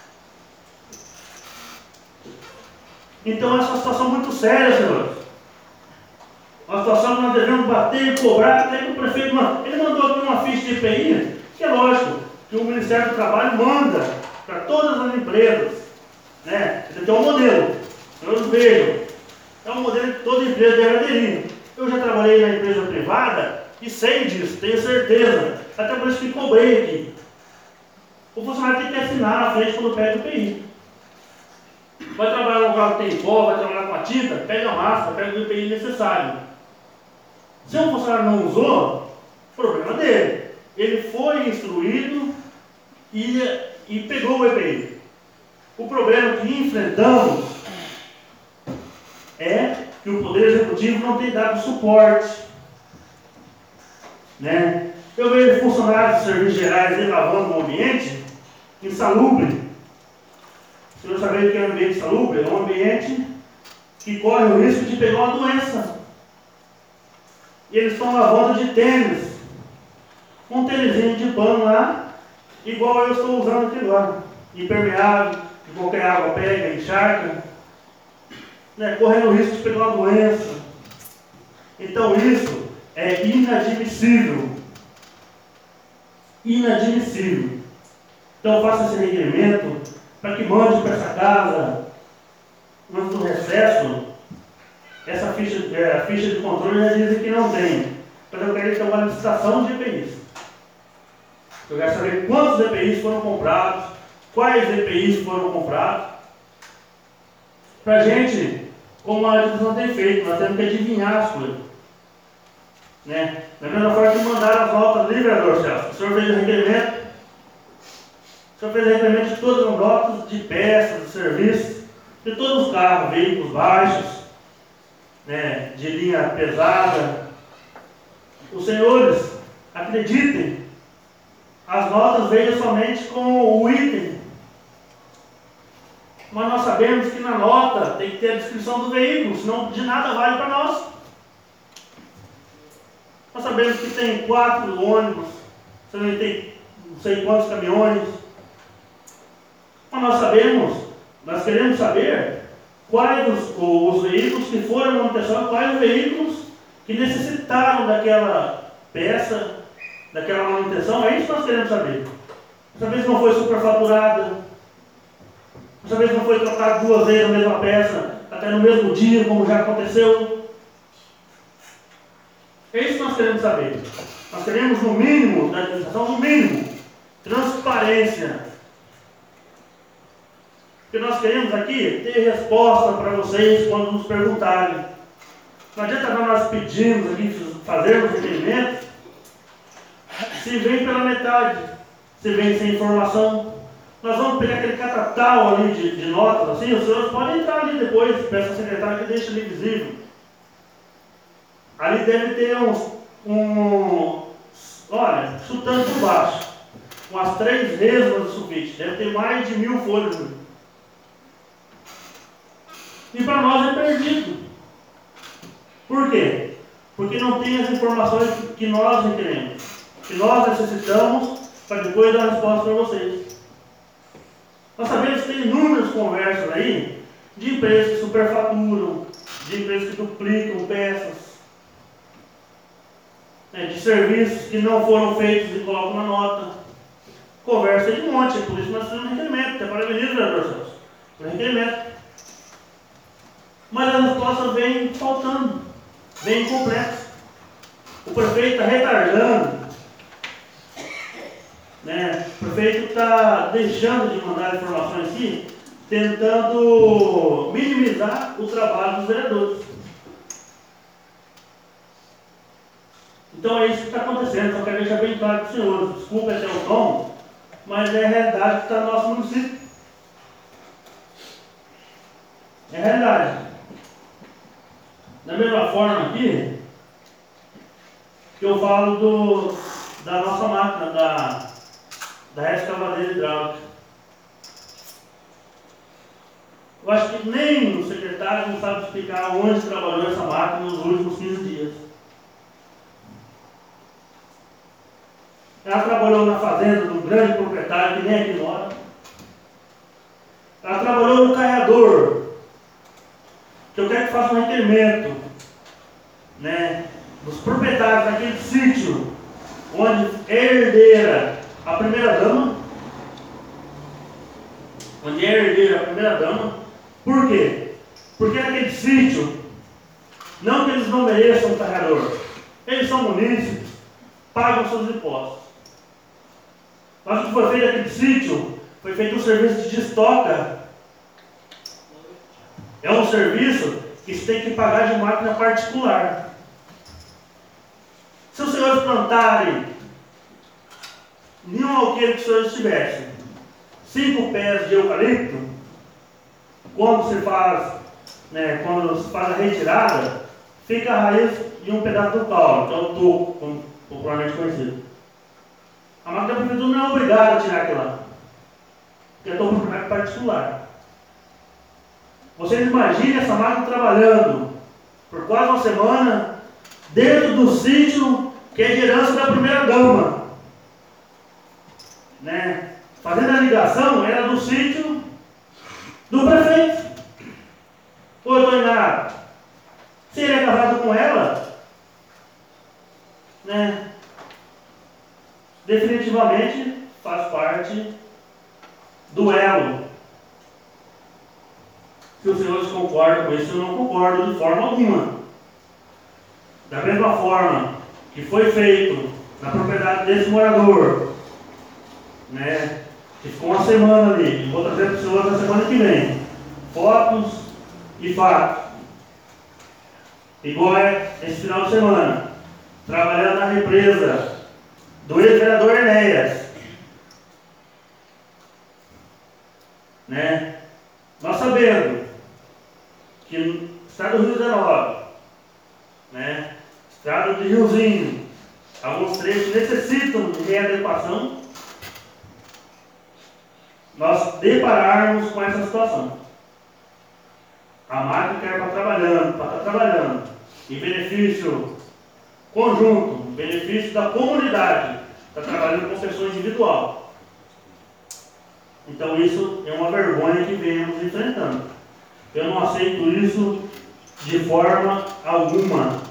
A: Então essa é uma situação muito séria, senhores. Uma situação que nós devemos bater e cobrar, até que o prefeito manda. Ele mandou aqui uma ficha de E P I, que é lógico, que o Ministério do Trabalho manda para todas as empresas, né? Ele tem um modelo, senhores vejam, é um modelo que toda empresa deve aderir. Eu já trabalhei na empresa privada e sei disso, tenho certeza, até por isso que cobrei aqui. O funcionário tem que assinar na frente quando pega o E P I. Vai trabalhar no local que tem pó, vai trabalhar com a tinta, pega a massa, pega o E P I necessário. Se um funcionário não usou, problema dele. Ele foi instruído e, e pegou o E P I. O problema que enfrentamos é que o Poder Executivo não tem dado suporte. Né? Eu vejo funcionários de serviços gerais aí lavando um ambiente insalubre. Se eu saber o que é um ambiente insalubre, é um ambiente que corre o risco de pegar uma doença. E eles estão lavando de tênis, um tênisinho de pano lá, igual eu estou usando aqui agora, impermeável, que qualquer água pega, encharca, né, correndo o risco de pegar uma doença. Então isso é inadmissível. Inadmissível. Então faça esse requerimento para que mande para essa casa, antes do recesso, essa ficha, é, a ficha de controle já dizem que não tem. Mas eu quero ter uma licitação de E P Is. Eu quero saber quantos E P Is foram comprados, quais E P Is foram comprados. Para a gente, como a legislação tem feito, nós temos que adivinhar as coisas. Né? Da mesma forma que mandaram as notas ali, vereador Celso. O senhor fez o requerimento. O senhor fez o requerimento de todas as notas de peças, de serviços, de todos os carros, veículos baixos, né, de linha pesada. Os senhores, acreditem, as notas veio somente com o item. Mas nós sabemos que na nota tem que ter a descrição do veículo, senão de nada vale para nós. Nós sabemos que tem quatro ônibus, também tem não sei quantos caminhões. Mas nós sabemos, nós queremos saber quais os, os veículos que foram manutenção, quais os veículos que necessitaram daquela peça, daquela manutenção. É isso que nós queremos saber. Saber se não foi superfaturada, saber se não foi trocada duas vezes a mesma peça, até no mesmo dia, como já aconteceu. É isso que nós queremos saber. Nós queremos, no mínimo, da administração, no mínimo, transparência. Porque nós queremos aqui ter resposta para vocês quando nos perguntarem. Não adianta nós pedirmos aqui, fazermos requerimentos, se vem pela metade, se vem sem informação. Nós vamos pegar aquele catatal ali de, de notas, assim, os senhores podem entrar ali depois, peça ao secretário que deixa ali visível. Ali deve ter uns, um, olha, chutando por baixo, umas três resmas do sulfite, deve ter mais de mil folhas. E para nós é perdido. Por quê? Porque não tem as informações que nós requeremos, que nós necessitamos para depois dar resposta para vocês. Nós sabemos que tem inúmeras conversas aí de empresas que superfaturam, de empresas que duplicam peças, né, de serviços que não foram feitos e colocam uma nota. Conversa de um monte, é por isso que nós temos um requerimento, até para venir, vereador Celso, um requerimento. Mas a resposta vem faltando, vem incompleta. O prefeito está retardando, né? O prefeito está deixando de mandar informações aqui, tentando minimizar o trabalho dos vereadores. Então é isso que está acontecendo, só quero deixar bem claro para os senhores. Desculpe até o tom, mas é a realidade que está no nosso município. É a realidade. Da mesma forma aqui, que eu falo do, da nossa máquina, da, da escavadeira hidráulica. Eu acho que nem o secretário não sabe explicar onde trabalhou essa máquina nos últimos quinze dias. Ela trabalhou na fazenda de um grande proprietário que nem aqui mora. Ela trabalhou no carreador, que eu quero que faça um requerimento, né, dos proprietários daquele sítio onde é herdeira a primeira dama, onde é herdeira a primeira dama. Por quê? Porque naquele sítio, não que eles não mereçam um carregador, eles são munícipes, pagam seus impostos. Mas o que foi feito naquele sítio, foi feito um serviço de estoca. É um serviço que se tem que pagar de máquina particular. Se os senhores plantarem nenhum alqueire que os senhores tivessem cinco pés de eucalipto, quando se faz, né, quando se faz a retirada, fica a raiz de um pedaço do caule, que é o toco, como popularmente conhecido. A máquina da prefeitura não é obrigada a tirar aquilo lá, porque é toco propriedade particular. Vocês imaginem essa máquina trabalhando por quase uma semana dentro do sítio que é de herança da primeira dama, né? Fazendo a ligação, era do sítio do prefeito. Ou eu estou enganado? Se ele é casado com ela, né, definitivamente faz parte do elo. Se os senhores concordam com isso, eu não concordo de forma alguma. Da mesma forma que foi feito na propriedade desse morador, né, que ficou uma semana ali, e vou trazer para os senhores na semana que vem, fotos e fatos. Igual é esse final de semana, trabalhando na represa do ex-vereador Enéas, né? Nós sabendo que no estado do Rio dezenove, né, estado de Riozinho, alguns trechos necessitam de readequação, nós depararmos com essa situação. A máquina quer estar trabalhando, para estar trabalhando em benefício conjunto, em benefício da comunidade, está trabalhando com pessoa individual. Então isso é uma vergonha que venhamos enfrentando. Eu não aceito isso de forma alguma,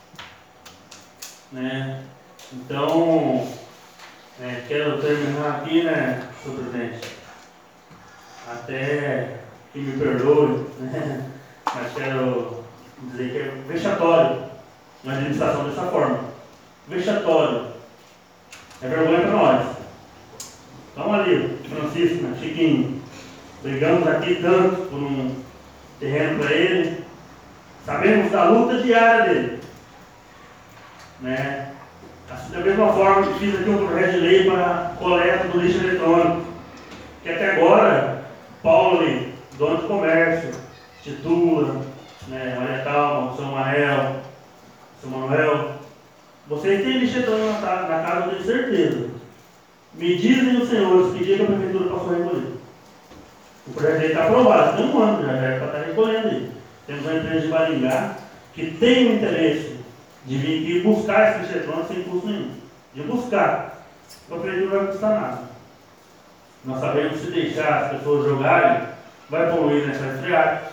A: né? Então, é, quero terminar aqui, né, senhor presidente, até que me perdoe, né? Mas quero dizer que é vexatório uma administração dessa forma. Vexatório. É vergonha para nós. Vamos ali, Francisco, Chiquinho. brigamos aqui tanto por um terreno para ele, sabemos da luta diária dele. Né? Assim, da mesma forma que fiz aqui um projeto de lei para a coleta do lixo eletrônico, que até agora, Paulo ali, dono do comércio, Titula, né, Maria Calma, São Manuel, São Manuel, vocês têm lixo eletrônico na, na casa, eu tenho certeza. Me dizem os senhores que dia que a prefeitura passou a recolher. O projeto dele está aprovado, tem um ano já, já é para estar recolhendo aí. Temos uma empresa de Maringá que tem o interesse de vir aqui buscar esse lixo eletrônico sem custo nenhum. De buscar. A prefeitura não vai custar nada. Nós sabemos que se deixar as pessoas jogarem, vai poluir nessa estiagem,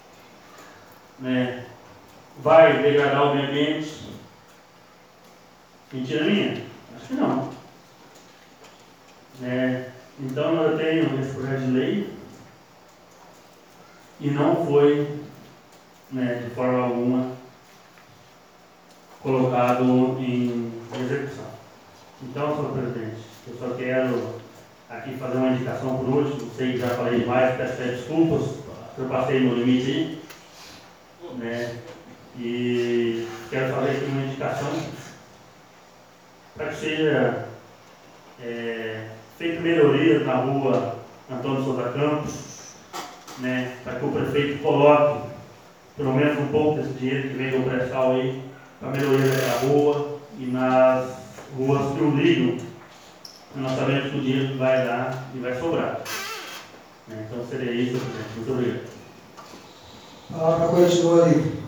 A: né? Vai degradar o meio ambiente. Mentira minha? Acho que não. É, então eu tenho esse projeto de lei e não foi, né, de forma alguma colocado em execução. Então, senhor presidente, eu só quero aqui fazer uma indicação por último. Sei que já falei demais, peço até desculpas, eu passei no limite aí, né? E quero fazer aqui uma indicação para que seja é, feita melhorias na rua Antônio Souza Campos, né, para que o prefeito coloque pelo menos um pouco desse dinheiro que veio do pré-sal aí para melhoria daquela rua e nas ruas que o ligam. Nós sabemos que o dinheiro vai dar e vai sobrar. Né, então seria isso, presidente. Muito obrigado.
B: A palavra continua ali.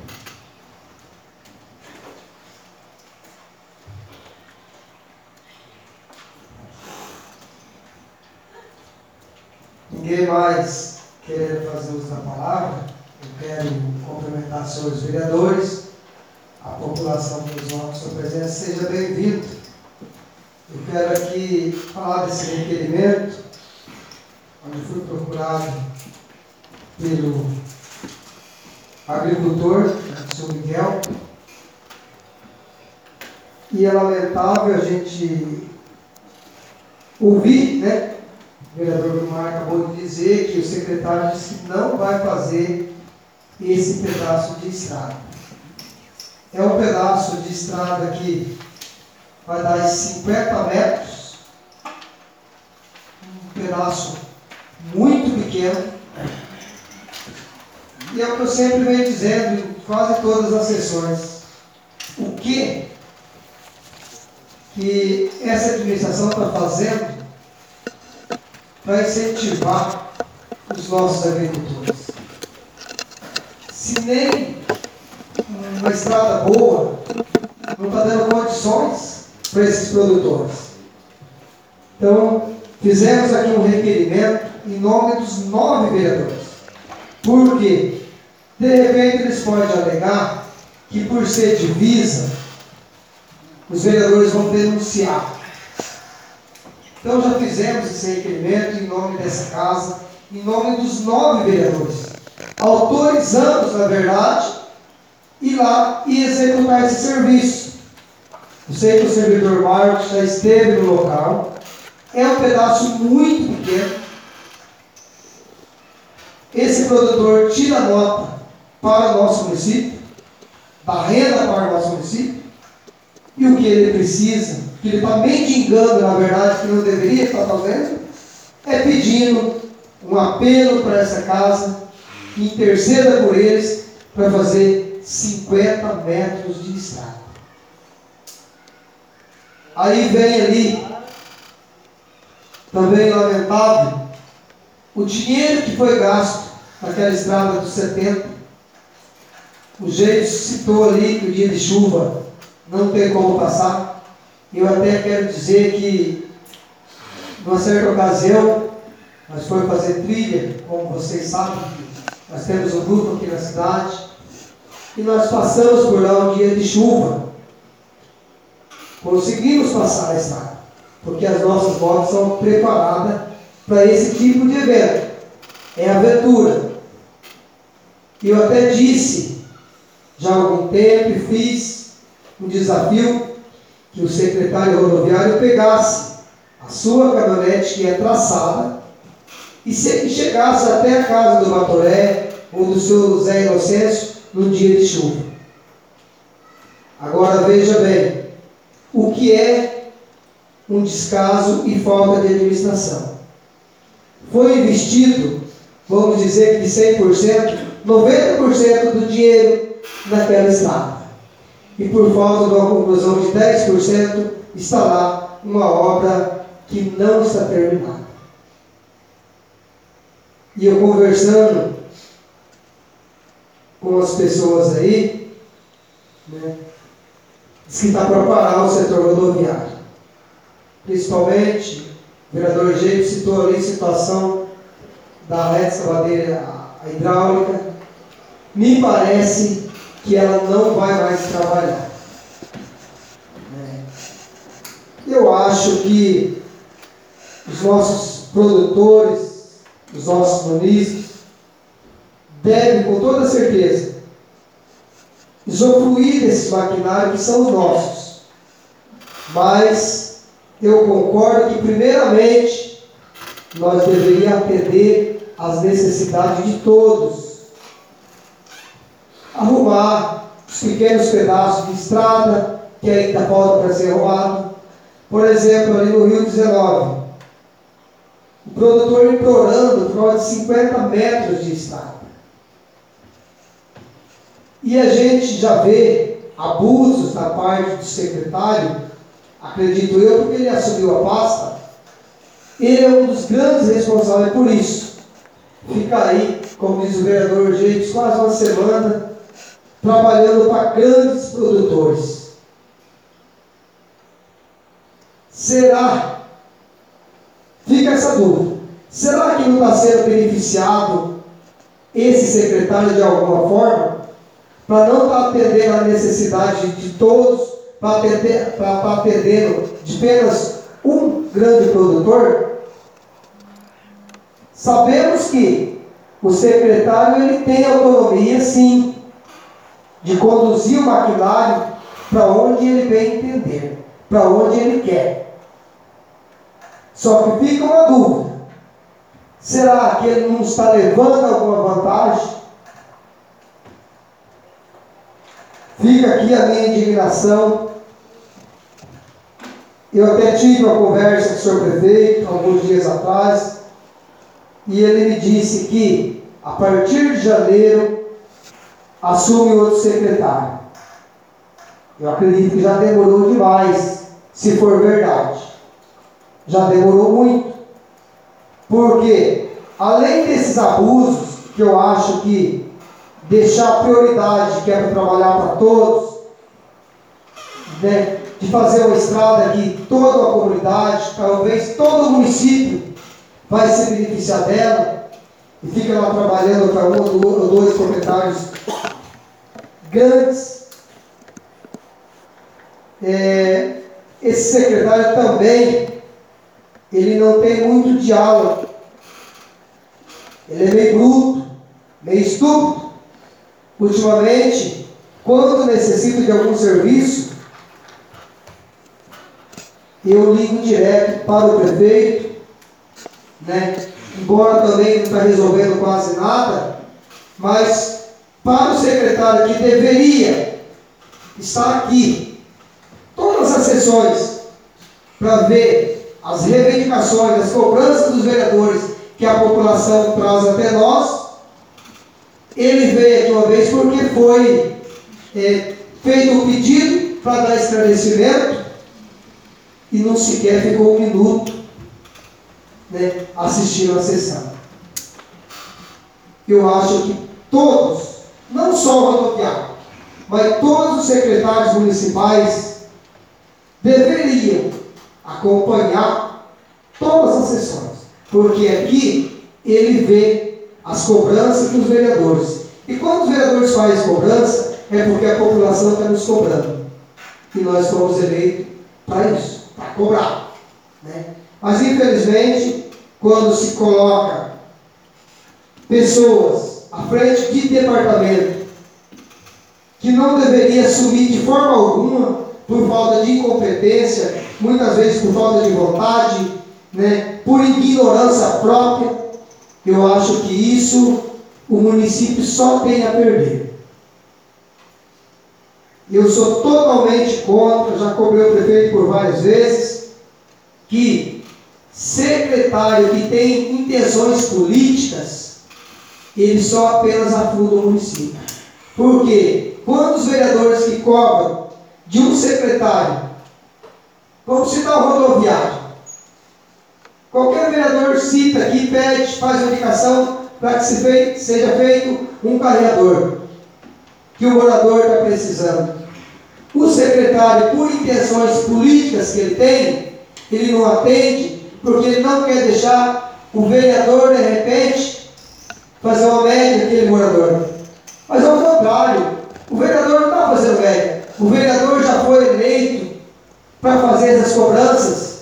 B: Ninguém mais querendo fazer uso da palavra, eu quero cumprimentar os senhores vereadores, a população dos nossos, sua presença, seja bem-vindo. Eu quero aqui falar desse requerimento, onde fui procurado pelo agricultor, o senhor Miguel, e é lamentável a gente ouvir, né? O vereador Gilmar acabou de dizer que o secretário disse que não vai fazer esse pedaço de estrada. É um pedaço de estrada que vai dar cinquenta metros, um pedaço muito pequeno, e é o que eu sempre venho dizendo em quase todas as sessões. O que que essa administração está fazendo para incentivar os nossos agricultores? Se nem uma estrada boa não está dando condições para esses produtores. Então, fizemos aqui um requerimento em nome dos nove vereadores. Porque, de repente, eles podem alegar que, por ser divisa, os vereadores vão denunciar. Então já fizemos esse requerimento em nome dessa casa, em nome dos nove vereadores, autorizamos, na verdade, ir lá e executar esse serviço. Eu sei que o servidor Marcos já esteve no local, é um pedaço muito pequeno. Esse produtor tira nota para o nosso município, dá renda para o nosso município, e o que ele precisa, que ele está mendigando, na verdade, que não deveria estar fazendo, é pedindo um apelo para essa casa, que interceda por eles, para fazer cinquenta metros de estrada. Aí vem ali, também lamentável, o dinheiro que foi gasto naquela estrada dos setenta. O jeito citou ali que o dia de chuva não tem como passar. Eu até quero dizer que, numa certa ocasião, nós fomos fazer trilha, como vocês sabem, nós temos um grupo aqui na cidade, e nós passamos por lá um dia de chuva. Conseguimos passar a estrada, porque as nossas motos são preparadas para esse tipo de evento. É aventura. E eu até disse, já há algum tempo, e fiz um desafio, que o secretário rodoviário pegasse a sua caminhonete, que é traçada, e se chegasse até a casa do Batoré ou do seu Zé Inocêncio no dia de chuva. Agora veja bem, o que é um descaso e falta de administração? Foi investido, vamos dizer que de cem por cento, noventa por cento do dinheiro naquela estrada. E por falta de uma conclusão de dez por cento, está lá uma obra que não está terminada. E eu conversando com as pessoas aí, né, diz que está para parar o setor rodoviário. Principalmente, o vereador Gênio citou ali a situação da reta escavadeira a hidráulica. Me parece que ela não vai mais trabalhar. Eu acho que os nossos produtores, os nossos munícipes, devem, com toda certeza, usufruir desses maquinários que são os nossos. Mas eu concordo que, primeiramente, nós deveríamos atender às necessidades de todos. Arrumar os pequenos pedaços de estrada que ainda faltam para ser arrumado. Por exemplo, ali no Rio dezenove, o produtor implorando por volta de cinquenta metros de estrada. E a gente já vê abusos da parte do secretário, acredito eu, porque ele assumiu a pasta. Ele é um dos grandes responsáveis por isso. Fica aí, como diz o vereador Geitos, quase uma semana trabalhando para grandes produtores. Será? Fica essa dúvida. Será que não está sendo beneficiado esse secretário de alguma forma? Para não estar atendendo a necessidade de todos, para atender, para estar atendendo de apenas um grande produtor? Sabemos que o secretário ele tem autonomia, sim, de conduzir o maquinário para onde ele bem entender, para onde ele quer. Só que fica uma dúvida: será que ele não está levando alguma vantagem? Fica aqui a minha indignação. Eu até tive uma conversa com o senhor prefeito alguns dias atrás, e ele me disse que a partir de janeiro assume outro secretário. Eu acredito que já demorou demais, se for verdade. Já demorou muito. Porque, além desses abusos, que eu acho que deixar a prioridade, que é para trabalhar para todos, né, de fazer uma estrada que toda a comunidade, talvez todo o município, vai se beneficiar dela, e fica lá trabalhando para um ou dois proprietários grandes. É, esse secretário também, ele não tem muito diálogo. Ele é meio bruto, meio estúpido. Ultimamente, quando necessito de algum serviço, eu ligo direto para o prefeito, né? Embora também não está resolvendo quase nada, mas para o secretário que deveria estar aqui, todas as sessões, para ver as reivindicações, as cobranças dos vereadores que a população traz até nós, ele veio aqui uma vez porque foi é, feito um pedido para dar esclarecimento e não sequer ficou um minuto, né, assistindo a sessão. Eu acho que todos, não só o rodoviário, mas todos os secretários municipais deveriam acompanhar todas as sessões, porque aqui ele vê as cobranças dos vereadores. E quando os vereadores fazem cobrança, é porque a população está nos cobrando. E nós fomos eleitos para isso, para cobrar, né? Mas infelizmente, quando se coloca pessoas à frente de departamento que não deveria assumir de forma alguma, por falta de incompetência, muitas vezes por falta de vontade, né, por ignorância própria, eu acho que isso o município só tem a perder. Eu sou totalmente contra, já cobrei o prefeito por várias vezes, que secretário que tem intenções políticas, ele só apenas afunda o município. Porque quando os vereadores que cobram de um secretário, vamos citar o rodoviário, qualquer vereador cita aqui, pede, faz uma indicação para que se feito, seja feito um carreador, que o morador está precisando. O secretário, por intenções políticas que ele tem, ele não atende, porque ele não quer deixar o vereador, de repente, fazer uma média daquele morador. Mas ao contrário, o vereador não está fazendo média. O vereador já foi eleito para fazer essas cobranças.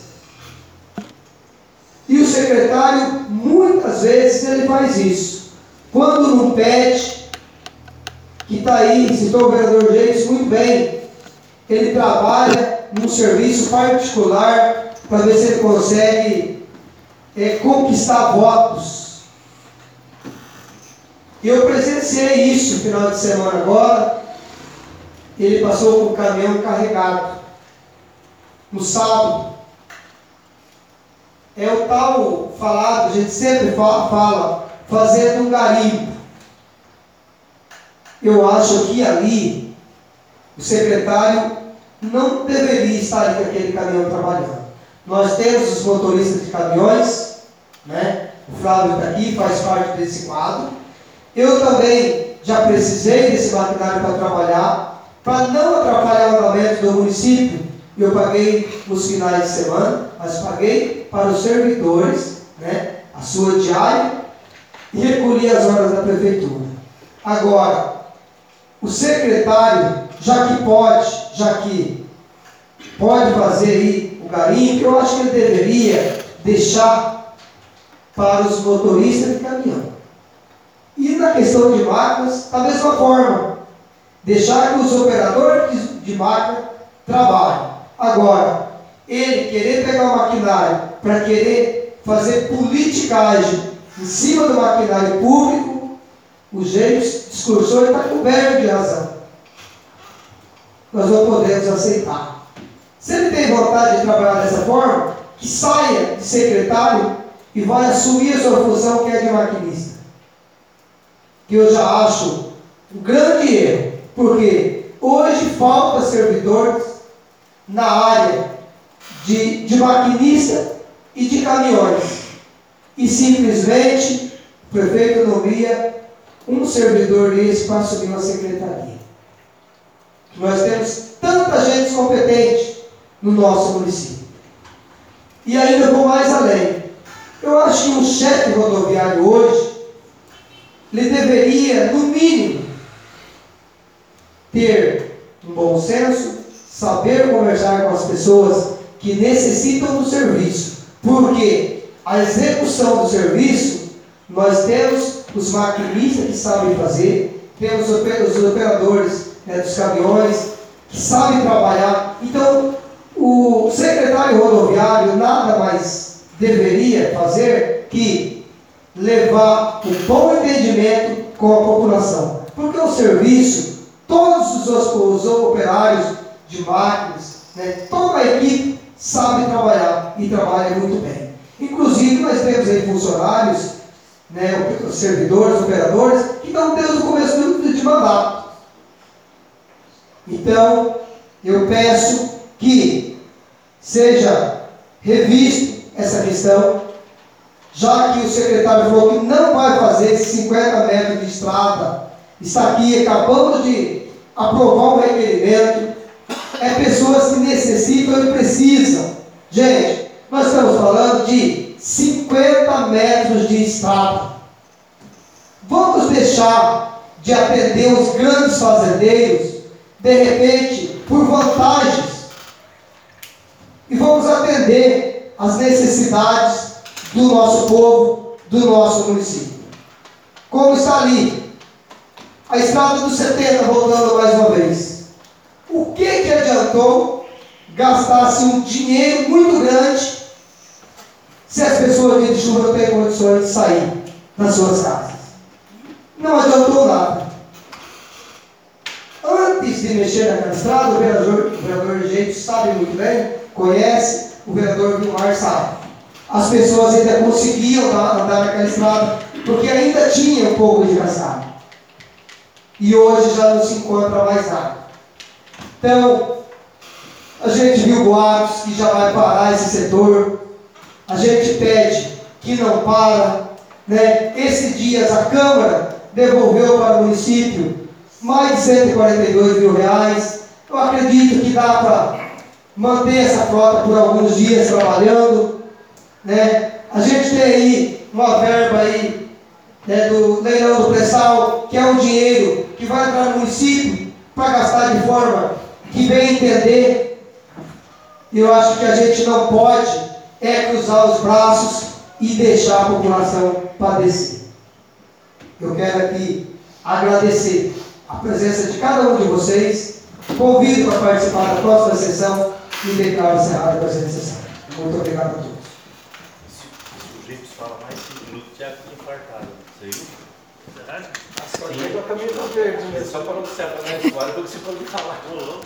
B: E o secretário, muitas vezes, ele faz isso. Quando não pede, que está aí, citou o vereador Geiros muito bem, ele trabalha num serviço particular para ver se ele consegue é, conquistar votos. Eu presenciei isso no final de semana agora. Ele passou com o caminhão carregado no sábado. É o tal falado, a gente sempre fala, fala fazendo um garimpo. Eu acho que ali o secretário não deveria estar ali com aquele caminhão trabalhando. Nós temos os motoristas de caminhões, né? O Flávio está aqui, faz parte desse quadro. Eu também já precisei desse maquinário para trabalhar, para não atrapalhar o andamento do município. Eu paguei nos finais de semana, mas paguei para os servidores, né, a sua diária, e recolhi as horas da prefeitura. Agora, o secretário, já que pode, já que pode fazer aí o garimpo, eu acho que ele deveria deixar para os motoristas de caminhão. E na questão de máquinas, da mesma forma, deixar que os operadores de, de máquina trabalhem. Agora, ele querer pegar o maquinário para querer fazer politicagem em cima do maquinário público, o jeito discursor está coberto de razão. Nós não podemos aceitar. Se ele tem vontade de trabalhar dessa forma, que saia de secretário e vai assumir a sua função, que é de maquinista. Que eu já acho um grande erro, porque hoje falta servidores na área de, de maquinista e de caminhões. E simplesmente o prefeito nomeia um servidor desse para assumir uma secretaria. Nós temos tanta gente competente no nosso município. E ainda vou mais além. Eu acho que um chefe rodoviário hoje, ele deveria, no mínimo, ter um bom senso, saber conversar com as pessoas que necessitam do serviço. Porque a execução do serviço, nós temos os maquinistas que sabem fazer, temos os operadores, né, dos caminhões que sabem trabalhar. Então, o secretário rodoviário nada mais deveria fazer que levar um bom entendimento com a população. Porque o serviço, todos os, os operários de máquinas, né, toda a equipe sabe trabalhar e trabalha muito bem. Inclusive, nós temos aí funcionários, né, os servidores, operadores, que estão desde o começo do, de mandato. Então, eu peço que seja revisto essa questão, já que o secretário falou que não vai fazer esses cinquenta metros de estrada, está aqui, acabamos de aprovar um requerimento, é pessoas que necessitam e precisam. Gente, nós estamos falando de cinquenta metros de estrada. Vamos deixar de atender os grandes fazendeiros, de repente, por vantagens, e vamos atender as necessidades do nosso povo, do nosso município. Como está ali a estrada dos setenta, voltando mais uma vez. O que que adiantou gastar-se um dinheiro muito grande se as pessoas de chuva não têm condições de sair? nas suas casas. Não adiantou nada. Antes de mexer naquela estrada, o vereador, o vereador Jeito sabe muito bem, conhece, o vereador Vilmar sabe. As pessoas ainda conseguiam andar, andar naquela estrada, porque ainda tinha um pouco de cascalho. E hoje já não se encontra mais nada. Então, a gente viu boatos que já vai parar esse setor. A gente pede que não para. Né? Esses dias a Câmara devolveu para o município mais de cento e quarenta e dois mil reais. Eu acredito que dá para manter essa frota por alguns dias trabalhando. Né? A gente tem aí uma verba aí, né, do leilão do pré-sal, que é um dinheiro que vai entrar no município para gastar de forma que bem entender. E eu acho que a gente não pode é cruzar os braços e deixar a população padecer. Eu quero aqui agradecer a presença de cada um de vocês, convido para participar da próxima sessão e declaro encerrada a presente sessão. Muito obrigado a todos.
E: Se o jeito fala mais cinco minutos, já fica infartado. Você viu? Verdade?
F: Só chega a camisa verde, né?
E: Só para não se apagar a história, porque você pode falar.